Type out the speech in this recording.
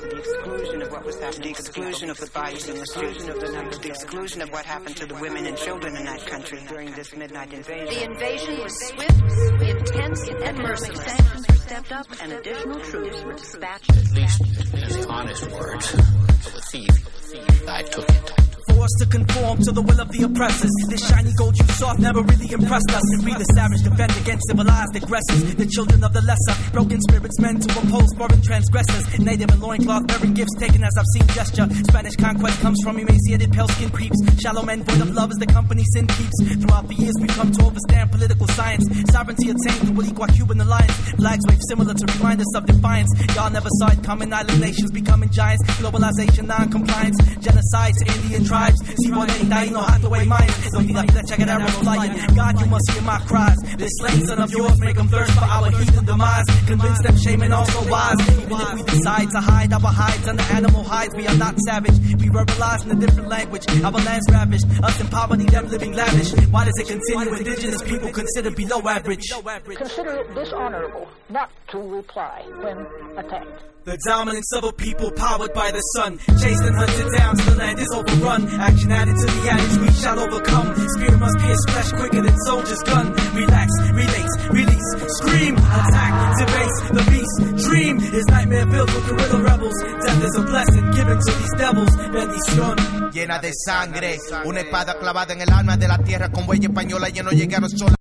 to the exclusion of what was happening, the exclusion of the bodies in the streets, the exclusion of what happened to the women and children in that country during this midnight invasion. The invasion was swift, intense, and merciless. Sanctions were stepped up, and additional troops were dispatched. At least, in the honest words of a thief, I took it. Forced to conform to the will of the oppressors. This shiny gold you soft never really impressed us. And we the savage defend against civilized aggressors. The children of the lesser, broken spirits meant to oppose foreign transgressors. Native and loincloth bearing gifts taken as I've seen gesture. Spanish conquest comes from emaciated pale skin creeps. Shallow men void of love is the company sin keeps. Throughout the years we come to overstand political science. Sovereignty attained through equal Cuban alliance. Flags wave similar to remind us of defiance. Y'all never saw it coming. Island nations becoming giants. Globalization, non-compliance. Genocide to Indian tribes. See what ain't dying, no hot away minds. Don't need a flecha, get arrows flying. God, you must hear my cries. This slain son of yours, make them thirst for our heathen demise. Convince them shame and also wise. Even if we decide to hide our hides under animal hides, we are not savage. We verbalize in a different language. Our land's ravaged. Us in poverty, them living lavish. Why does it continue? Indigenous people considered below average. Consider it dishonorable not to reply when attacked. The dominance of a people powered by the sun. Chased and hunted down till the land is overrun. Action added to the adage, we shall overcome. Spear must pierce flesh quicker than soldier's gun. Relax, relate, release, scream, attack, debase, the beast. Dream is nightmare filled with guerrilla rebels. Death is a blessing given to these devils. Bendición. Llena de sangre, una espada clavada en el alma de la tierra con huella española. Ya no llegaron sola